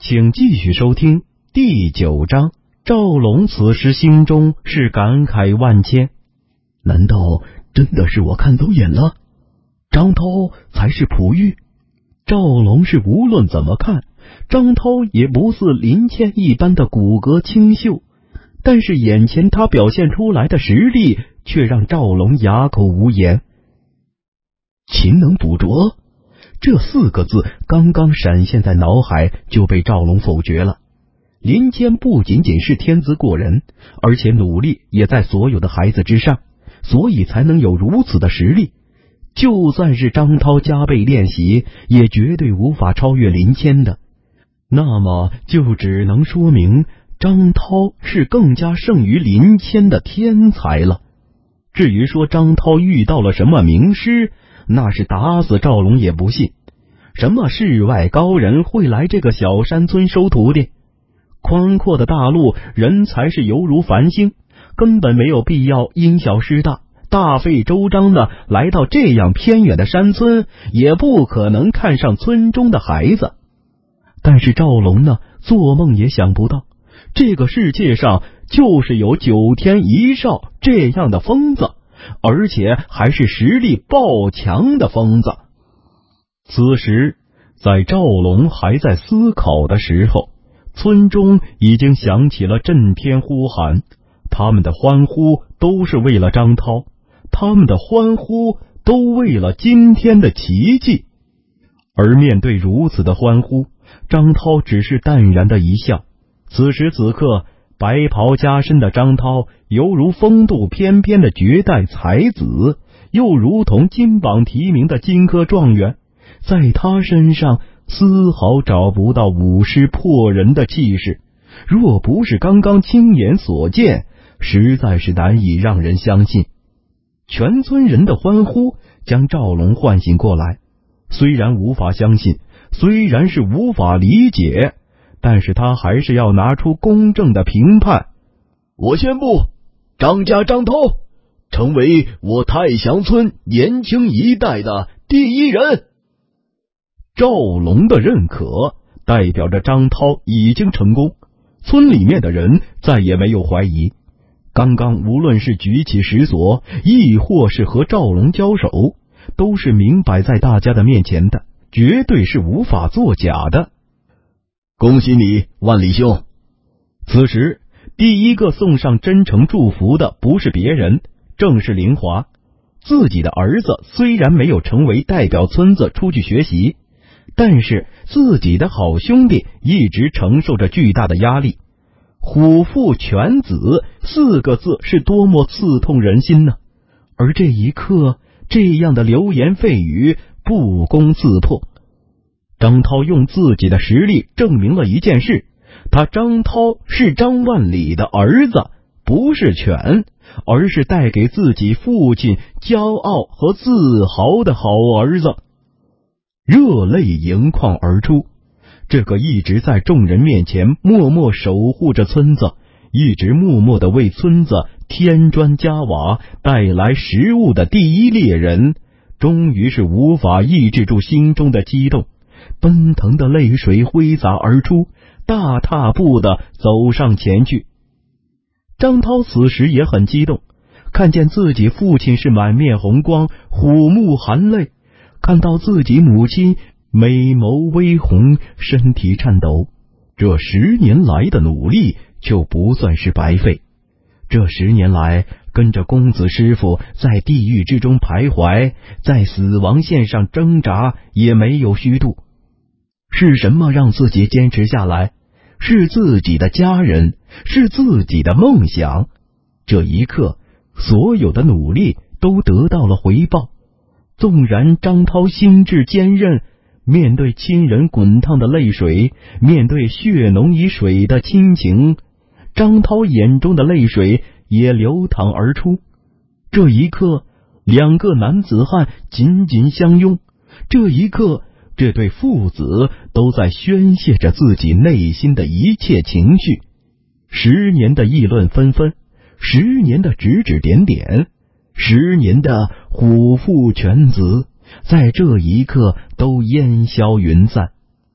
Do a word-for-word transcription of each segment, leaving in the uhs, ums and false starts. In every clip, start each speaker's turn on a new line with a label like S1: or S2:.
S1: 请继续收听第九章。赵龙此时心中是感慨万千，
S2: 难道真的是我看走眼了？张涛才是璞玉。赵龙是无论怎么看，张涛也不似林谦一般的骨骼清秀，但是眼前他表现出来的实力却让赵龙哑口无言。勤能补拙，这四个字刚刚闪现在脑海，就被赵龙否决了。林谦不仅仅是天资过人，而且努力也在所有的孩子之上，所以才能有如此的实力。就算是张涛加倍练习，也绝对无法超越林谦的。那么就只能说明张涛是更加胜于林谦的天才了。至于说张涛遇到了什么名师，那是打死赵龙也不信。什么世外高人会来这个小山村收徒弟？宽阔的大陆，人才是犹如繁星，根本没有必要因小失大，大费周章的来到这样偏远的山村，也不可能看上村中的孩子。但是赵龙呢，做梦也想不到，这个世界上就是有九天一少这样的疯子，而且还是实力爆强的疯子。此时，在赵龙还在思考的时候，村中已经响起了震天呼喊，他们的欢呼都是为了张涛，他们的欢呼都为了今天的奇迹。而面对如此的欢呼，张涛只是淡然的一笑。此时此刻，白袍加身的张涛犹如风度翩翩的绝代才子，又如同金榜题名的金科状元，在他身上丝毫找不到武师破人的气势，若不是刚刚亲眼所见，实在是难以让人相信。全村人的欢呼将赵龙唤醒过来，虽然无法相信，虽然是无法理解，但是他还是要拿出公正的评判。
S3: 我宣布，张家张涛成为我太祥村年轻一代的第一人。
S2: 赵龙的认可代表着张涛已经成功，村里面的人再也没有怀疑。刚刚无论是举起石锁，亦或是和赵龙交手，都是明摆在大家的面前的，绝对是无法作假的。
S3: 恭喜你，万里兄。
S2: 此时第一个送上真诚祝福的不是别人，正是林华。自己的儿子虽然没有成为代表村子出去学习，但是自己的好兄弟一直承受着巨大的压力。虎父犬子四个字是多么刺痛人心呢？而这一刻，这样的流言蜚语不攻自破。张涛用自己的实力证明了一件事，他张涛是张万里的儿子，不是犬，而是带给自己父亲骄傲和自豪的好儿子。热泪盈眶而出，这个一直在众人面前默默守护着村子，一直默默地为村子添砖加瓦带来食物的第一猎人，终于是无法抑制住心中的激动，奔腾的泪水挥洒而出，大踏步地走上前去。张涛此时也很激动，看见自己父亲是满面红光，虎目含泪，看到自己母亲美眸微红，身体颤抖，这十年来的努力就不算是白费。这十年来跟着公子师傅在地狱之中徘徊，在死亡线上挣扎，也没有虚度。是什么让自己坚持下来？是自己的家人，是自己的梦想。这一刻，所有的努力都得到了回报。纵然张涛心智坚韧，面对亲人滚烫的泪水，面对血浓于水的亲情，张涛眼中的泪水也流淌而出。这一刻，两个男子汉紧紧相拥。这一刻，这对父子都在宣泄着自己内心的一切情绪。十年的议论纷纷，十年的指指点点，十年的虎父犬子，在这一刻都烟消云散。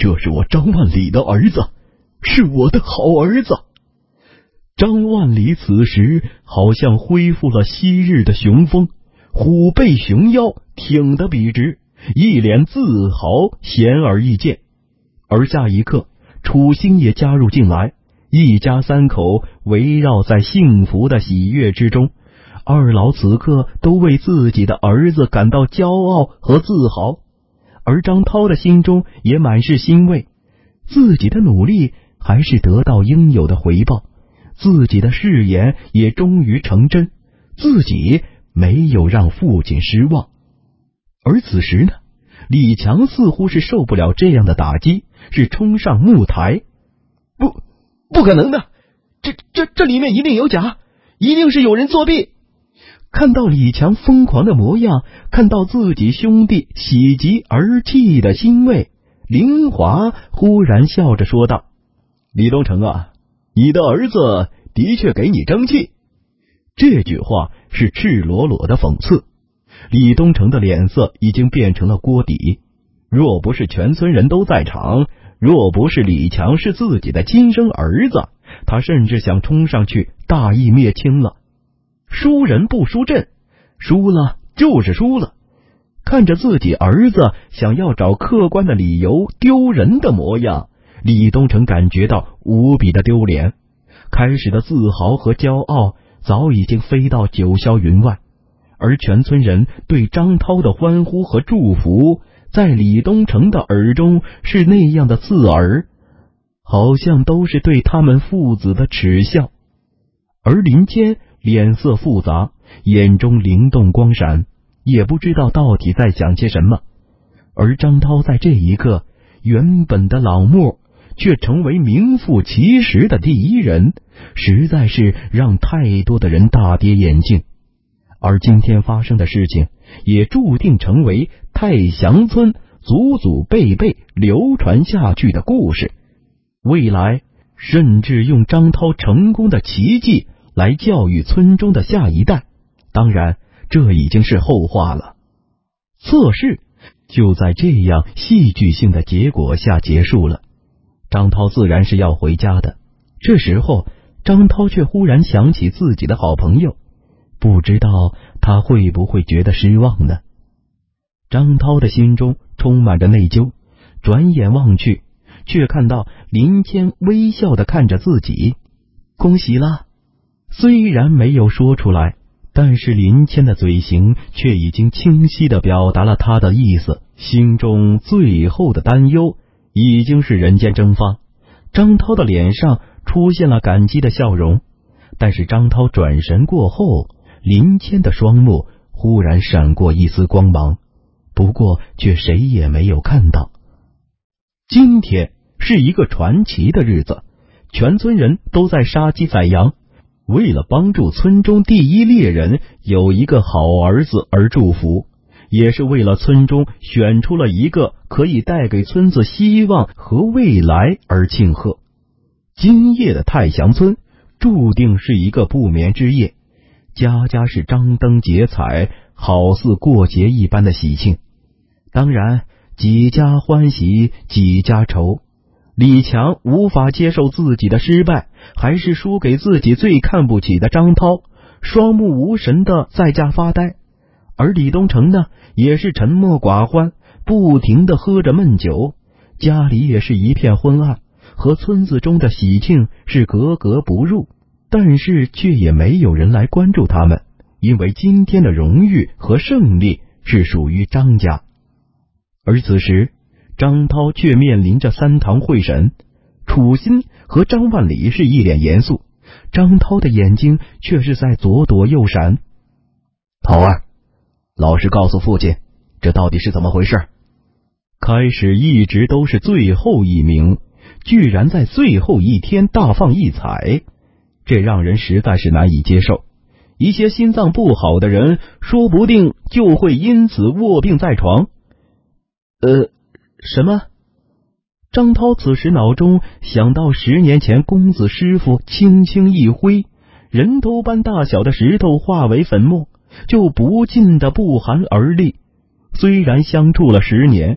S2: 这是我张万里的儿子，是我的好儿子。张万里此时好像恢复了昔日的雄风，虎背熊腰，挺得笔直，一脸自豪，显而易见。而下一刻，楚兴也加入进来，一家三口围绕在幸福的喜悦之中。二老此刻都为自己的儿子感到骄傲和自豪，而张涛的心中也满是欣慰，自己的努力还是得到应有的回报，自己的誓言也终于成真，自己没有让父亲失望。而此时呢，李强似乎是受不了这样的打击，是冲上木台。
S3: 不，不可能的，这这这里面一定有假，一定是有人作弊。
S2: 看到李强疯狂的模样，看到自己兄弟喜极而泣的欣慰，林华忽然笑着说道：
S3: 李东成啊，你的儿子的确给你争气。
S2: 这句话是赤裸裸的讽刺。李东成的脸色已经变成了锅底，若不是全村人都在场，若不是李强是自己的亲生儿子，他甚至想冲上去大义灭亲了。输人不输阵，输了就是输了。看着自己儿子想要找客观的理由丢人的模样，李东成感觉到无比的丢脸，开始的自豪和骄傲早已经飞到九霄云外，而全村人对张涛的欢呼和祝福，在李东成的耳中是那样的刺耳，好像都是对他们父子的耻笑。而林谦脸色复杂，眼中灵动光闪，也不知道到底在想些什么。而张涛在这一刻，原本的老莫却成为名副其实的第一人，实在是让太多的人大跌眼镜。而今天发生的事情，也注定成为太祥村祖祖辈辈流传下去的故事。未来甚至用张涛成功的奇迹来教育村中的下一代，当然这已经是后话了。测试就在这样戏剧性的结果下结束了。张涛自然是要回家的，这时候张涛却忽然想起自己的好朋友，不知道他会不会觉得失望呢？张涛的心中充满着内疚，转眼望去，却看到林谦微笑地看着自己。恭喜啦！虽然没有说出来，但是林谦的嘴型却已经清晰地表达了他的意思，心中最后的担忧已经是人间蒸发。张涛的脸上出现了感激的笑容，但是张涛转身过后，林谦的双目忽然闪过一丝光芒，不过却谁也没有看到。今天是一个传奇的日子，全村人都在杀鸡宰羊，为了帮助村中第一猎人有一个好儿子而祝福，也是为了村中选出了一个可以带给村子希望和未来而庆贺。今夜的太祥村注定是一个不眠之夜，家家是张灯结彩，好似过节一般的喜庆。当然几家欢喜几家愁，李强无法接受自己的失败，还是输给自己最看不起的张涛，双目无神的在家发呆。而李东成呢，也是沉默寡欢，不停的喝着闷酒，家里也是一片昏暗，和村子中的喜庆是格格不入，但是却也没有人来关注他们，因为今天的荣誉和胜利是属于张家。而此时张涛却面临着三堂会审，楚心和张万里是一脸严肃，张涛的眼睛却是在左躲右闪。
S3: 涛儿，老实告诉父亲，这到底是怎么回事？
S2: 开始一直都是最后一名，居然在最后一天大放异彩，这让人实在是难以接受。一些心脏不好的人说不定就会因此卧病在床。呃，什么？张涛此时脑中想到十年前公子师傅轻轻一挥，人头般大小的石头化为粉末，就不禁的不寒而栗。虽然相处了十年，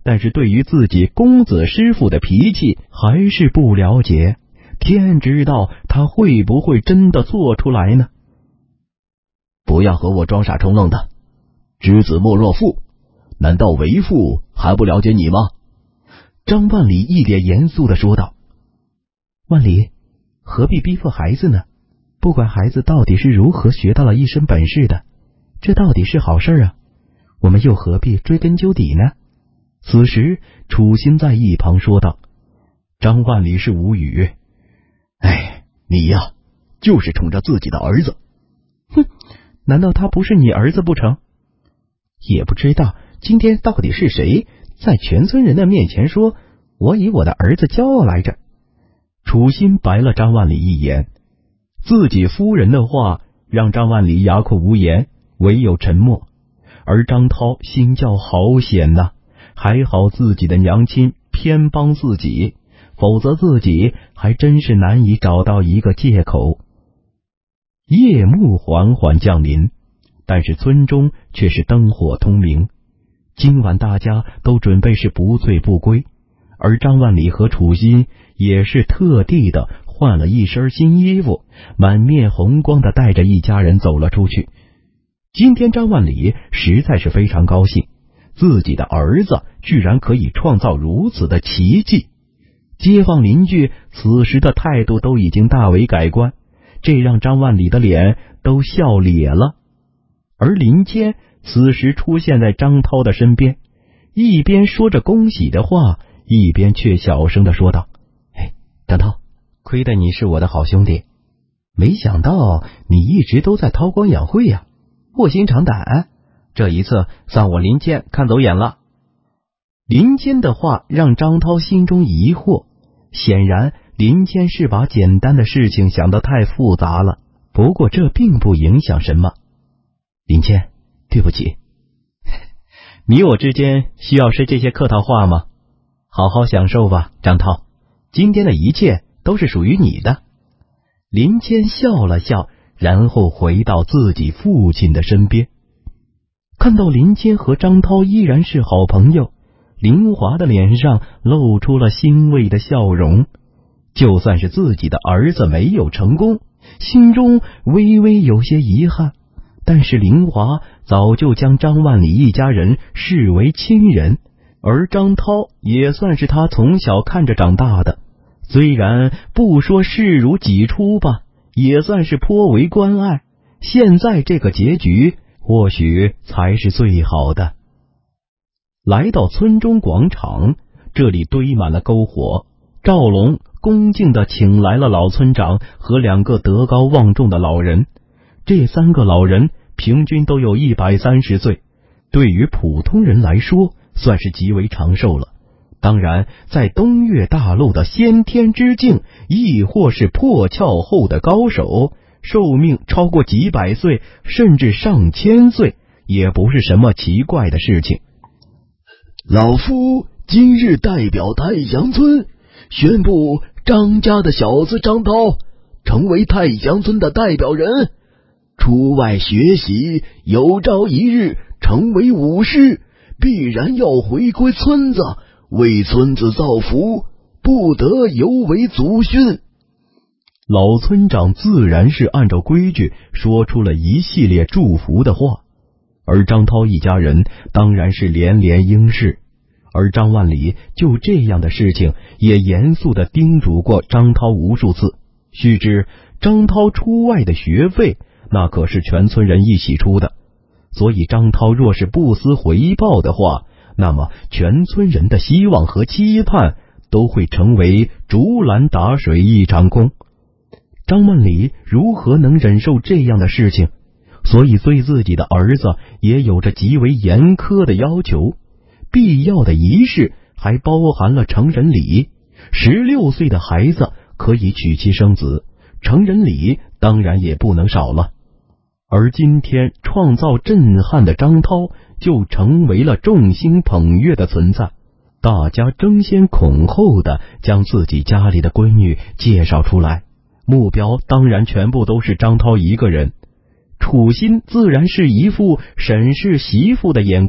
S1: 但是对于自己公子师父的脾气还是不了解，天知道他会不会真的做出来呢？
S3: 不要和我装傻充愣的，知子莫若父，难道为父还不了解你吗？
S1: 张万里一脸严肃地说道。万里，何必逼迫孩子呢？不管孩子到底是如何学到了一身本事的，这到底是好事啊，我们又何必追根究底呢？此时楚心在一旁说道。张万里是无语，
S3: 哎，你呀，就是宠着自己的儿子。
S1: 哼，难道他不是你儿子不成？也不知道今天到底是谁在全村人的面前说我以我的儿子骄傲来着。楚心白了张万里一眼，自己夫人的话让张万里哑口无言，唯有沉默。而张涛心叫好险呐、啊，还好自己的娘亲偏帮自己，否则自己还真是难以找到一个借口。夜幕缓缓降临，但是村中却是灯火通明。今晚大家都准备是不醉不归，而张万里和楚心也是特地的换了一身新衣服，满面红光的带着一家人走了出去。今天张万里实在是非常高兴，自己的儿子居然可以创造如此的奇迹。街坊邻居此时的态度都已经大为改观，这让张万里的脸都笑咧了。而林谦此时出现在张涛的身边，一边说着恭喜的话，一边却小声的说道：哎，张涛，亏得你是我的好兄弟，没想到你一直都在韬光养晦呀、啊，卧薪尝胆，这一次算我林谦看走眼了。林谦的话让张涛心中疑惑，显然林谦是把简单的事情想得太复杂了，不过这并不影响什么。林谦，对不起，你我之间需要说这些客套话吗？好好享受吧，张涛，今天的一切都是属于你的。林谦笑了笑，然后回到自己父亲的身边。看到林谦和张涛依然是好朋友，林华的脸上露出了欣慰的笑容。就算是自己的儿子没有成功，心中微微有些遗憾，但是林华早就将张万里一家人视为亲人，而张涛也算是他从小看着长大的，虽然不说视如己出吧，也算是颇为关爱。现在这个结局或许才是最好的。来到村中广场，这里堆满了篝火，赵龙恭敬地请来了老村长和两个德高望重的老人。这三个老人平均都有一百三十岁，对于普通人来说算是极为长寿了。当然在东岳大陆的先天之境，亦或是破窍后的高手，寿命超过几百岁甚至上千岁也不是什么奇怪的事情。
S3: 老夫今日代表太祥村宣布，张家的小子张涛成为太祥村的代表人，出外学习，有朝一日成为武士，必然要回归村子，为村子造福，不得有违祖训。
S1: 老村长自然是按照规矩说出了一系列祝福的话，而张涛一家人当然是连连应是。而张万里就这样的事情也严肃地叮嘱过张涛无数次，须知张涛出外的学费那可是全村人一起出的，所以张涛若是不思回报的话，那么全村人的希望和期盼都会成为竹篮打水一场空。张万里如何能忍受这样的事情？所以对自己的儿子也有着极为严苛的要求。必要的仪式还包含了成人礼，十六岁的孩子可以娶妻生子，成人礼当然也不能少了。而今天创造震撼的张涛就成为了众星捧月的存在，大家争先恐后的将自己家里的闺女介绍出来，目标当然全部都是张涛一个人。楚心自然是一副审视媳妇的眼光，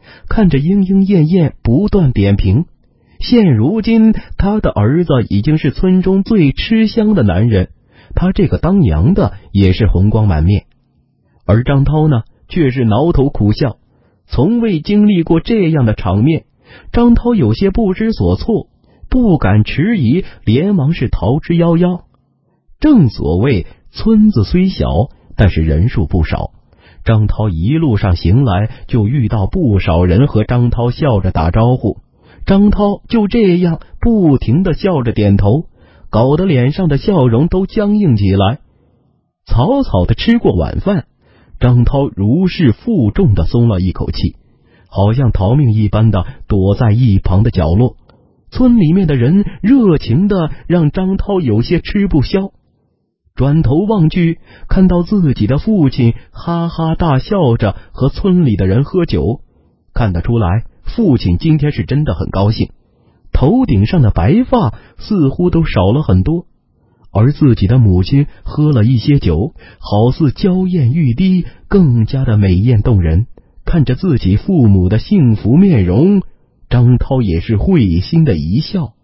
S1: 看着莺莺燕燕不断点评。现如今他的儿子已经是村中最吃香的男人，他这个当娘的也是红光满面。而张涛呢，却是挠头苦笑，从未经历过这样的场面。张涛有些不知所措，不敢迟疑，连忙是逃之夭夭。正所谓村子虽小，但是人数不少。张涛一路上行来，就遇到不少人和张涛笑着打招呼。张涛就这样不停地笑着点头，搞得脸上的笑容都僵硬起来。草草地吃过晚饭，张涛如释负重地松了一口气，好像逃命一般的躲在一旁的角落。村里面的人热情的让张涛有些吃不消。转头望去，看到自己的父亲哈哈大笑着和村里的人喝酒，看得出来父亲今天是真的很高兴，头顶上的白发似乎都少了很多。而自己的母亲喝了一些酒，好似娇艳欲滴，更加的美艳动人。看着自己父母的幸福面容，张涛也是会心的一笑。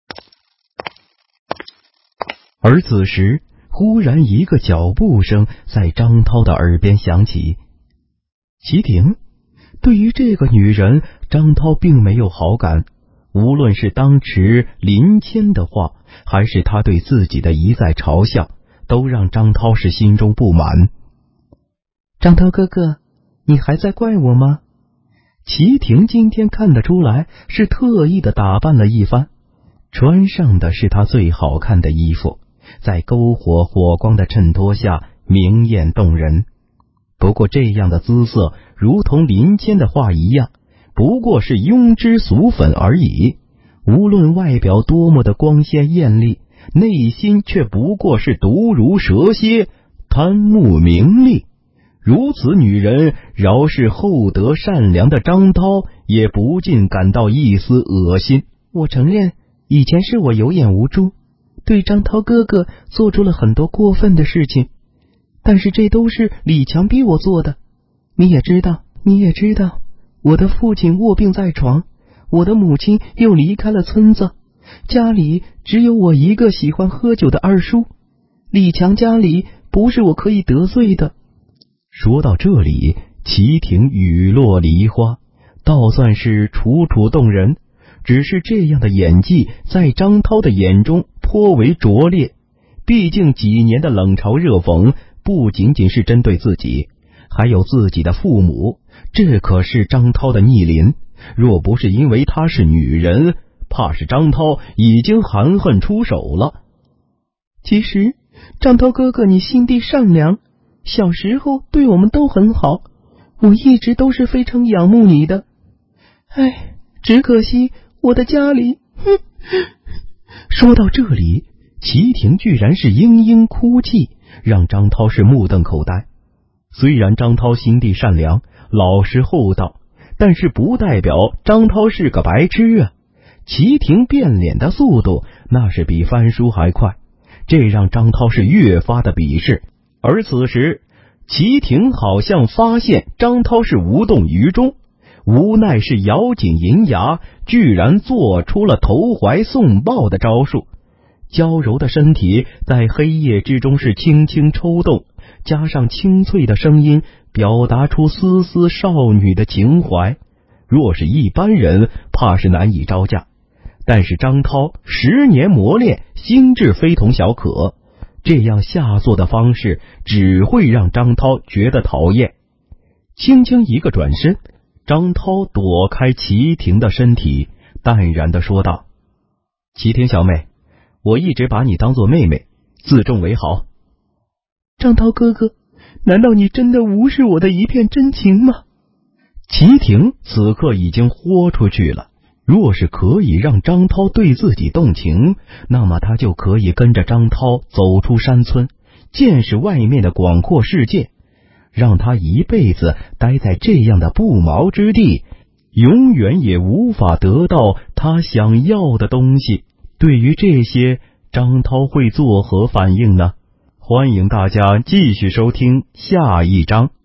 S1: 而此时忽然一个脚步声在张涛的耳边响起。齐婷，对于这个女人，张涛并没有好感，无论是当时林谦的话，还是他对自己的一再嘲笑，都让张涛是心中不满。张涛哥哥，你还在怪我吗？齐婷今天看得出来是特意的打扮了一番，穿上的是她最好看的衣服，在篝火火光的衬托下明艳动人。不过这样的姿色如同林谦的话一样，不过是庸脂俗粉而已。无论外表多么的光鲜艳丽，内心却不过是毒如蛇蝎，贪慕名利。如此女人，饶是厚德善良的张涛也不禁感到一丝恶心。我承认以前是我有眼无珠，对张涛哥哥做出了很多过分的事情，但是这都是李强逼我做的。你也知道你也知道我的父亲卧病在床，我的母亲又离开了村子，家里只有我一个喜欢喝酒的二叔，李强家里不是我可以得罪的。说到这里，齐婷雨落梨花，倒算是楚楚动人。只是这样的演技在张涛的眼中颇为拙劣，毕竟几年的冷嘲热讽不仅仅是针对自己，还有自己的父母，这可是张涛的逆鳞。若不是因为她是女人，怕是张涛已经含恨出手了。其实张涛哥哥你心地善良，小时候对我们都很好，我一直都是非常仰慕你的。唉，只可惜我的家里……哼。说到这里，齐婷居然是嘤嘤哭泣，让张涛是目瞪口呆。虽然张涛心地善良，老实厚道，但是不代表张涛是个白痴啊。齐婷变脸的速度那是比翻书还快，这让张涛是越发的鄙视。而此时齐婷好像发现张涛是无动于衷，无奈是咬紧银牙，居然做出了投怀送抱的招数。娇柔的身体在黑夜之中是轻轻抽动，加上清脆的声音，表达出丝丝少女的情怀。若是一般人，怕是难以招架。但是张涛十年磨练，心智非同小可，这样下作的方式只会让张涛觉得讨厌。轻轻一个转身，张涛躲开齐婷的身体，淡然地说道：齐婷小妹，我一直把你当作妹妹，自重为好。张涛哥哥，难道你真的无视我的一片真情吗？齐婷此刻已经豁出去了，若是可以让张涛对自己动情，那么他就可以跟着张涛走出山村，见识外面的广阔世界，让他一辈子待在这样的不毛之地，永远也无法得到他想要的东西。对于这些，张涛会作何反应呢？欢迎大家继续收听下一章。